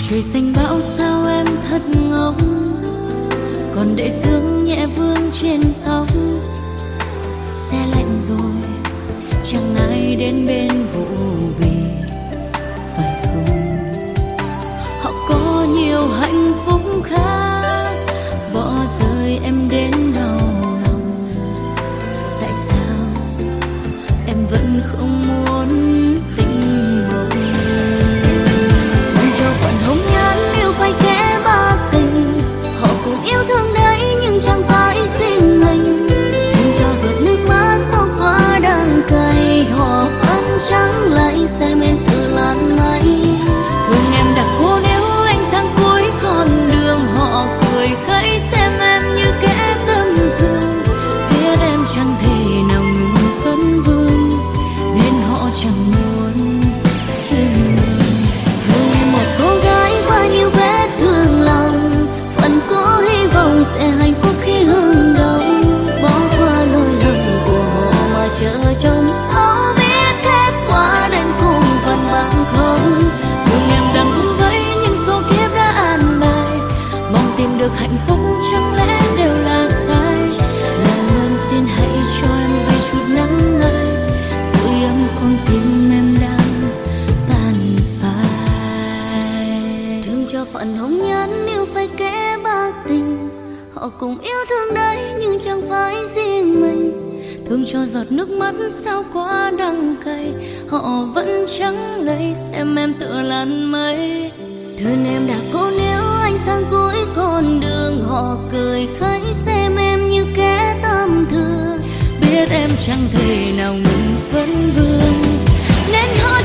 Trời xanh bão sao em thật ngốc, còn để sương nhẹ vương trên tóc. Xe lạnh rồi chẳng ai đến bên vụ về, phải không? Họ có nhiều hạnh phúc khác, bỏ rơi em đến đau lòng. Tại sao em vẫn không muốn tình mộng? Thương cho phận hồng nhan yêu phải kẻ bạc tình, họ cũng yêu thương đấy nhưng chẳng phải riêng mình. Thương cho giọt nước mắt sau quá đắng cay, họ vẫn chẳng lấy xem em tự lan mây. Thương em đã cố nếu anh sang cuối con đường, họ cười khẩy xem em như kẻ tâm thương. Biết em chẳng thể nào ngừng vấn vương, nên họ chẳng muốn khiêm nhường. Thương em một cô gái qua nhiều vết thương lòng, phần có hy vọng sẽ hạnh phúc khi hương đông. Bỏ qua lỗi lầm của họ mà chờ trông sao biết kết quả đến cùng vẫn bằng không. Thương em đang cũng vậy nhưng số kiếp đã an bài, mong tìm được hạnh phúc chẳng lẽ đều là sai. Làm ơn xin hãy cho em về chút nắng ngời, giữ ấm con tim em đang tàn phai. Thương cho phận hồng nhan yêu phải kẻ bạc tình, họ cùng yêu thương đấy nhưng chẳng phải riêng mình. Thương cho giọt nước mắt sao quá đắng cay, họ vẫn chẳng lấy xem em tựa lan mây. Thương em đã cố nếu anh sang cuối con đường, họ cười khẩy xem em như kẻ tâm thương. Biết em chẳng thể nào ngừng vấn vương, nên hỏi